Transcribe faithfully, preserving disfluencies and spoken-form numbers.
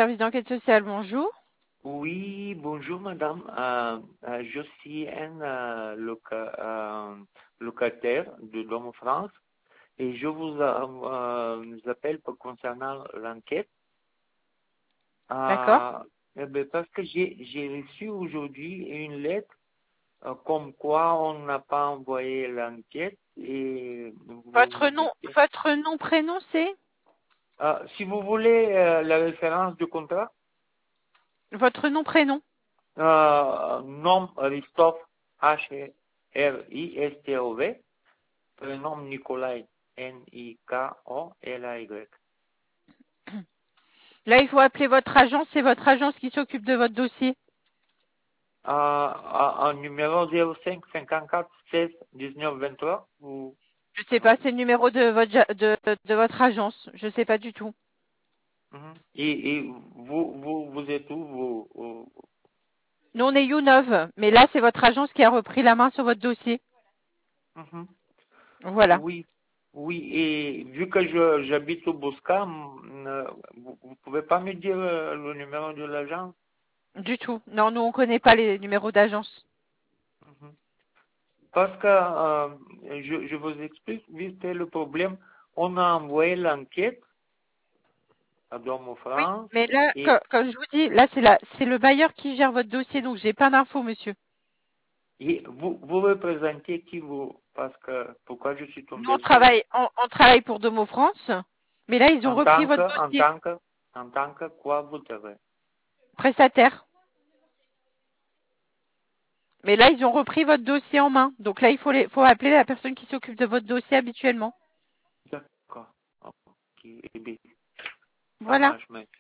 service d'enquête sociale, bonjour. Oui, bonjour madame. Euh, euh, je suis un euh, loca- euh, locataire de Domo France et je vous, euh, euh, vous appelle pour concernant l'enquête. D'accord. Euh, eh ben, parce que j'ai j'ai reçu aujourd'hui une lettre euh, comme quoi on n'a pas envoyé l'enquête et vous Votre vous nom, dites. votre nom, prénom, c'est Euh, si vous voulez euh, la référence du contrat, votre nom, prénom. euh, nom Christophe H R I S T O V. Prénom Nikolai, N I K O L A Y. Là, il faut appeler votre agence. C'est votre agence qui s'occupe de votre dossier. Euh, un numéro zéro cinq cinquante-quatre seize dix-neuf vingt-trois ou Je sais pas, c'est le numéro de votre ja- de, de votre agence. Je sais pas du tout. Mhm. et, et vous, vous, vous êtes où vous, vous- Nous, on est Younov, mais là, c'est votre agence qui a repris la main sur votre dossier. Mhm. Voilà. Oui, oui, et vu que je j'habite au Bosca, mm, euh, vous, vous pouvez pas me dire euh, le numéro de l'agence? Du tout. Non, nous, on connaît pas les numéros d'agence. Mhm. Parce que euh, je, je vous explique vite fait le problème. On a envoyé l'enquête à Domo Oui, France mais là, et co- comme je vous dis, là, c'est la, c'est le bailleur qui gère votre dossier, donc j'ai pas d'infos, monsieur. Et vous, vous représentez qui vous, parce que, pourquoi je suis Nous, on tombé sur, travaille, on, on travaille pour Domo France, mais là, ils ont en repris tant que, votre en dossier. tant que, en tant que quoi vous devez. Prestataire. Mais là, ils ont repris votre dossier en main. Donc là, il faut, les, faut appeler la personne qui s'occupe de votre dossier habituellement. D'accord. Ok, eh bien, ça Voilà. marche, mais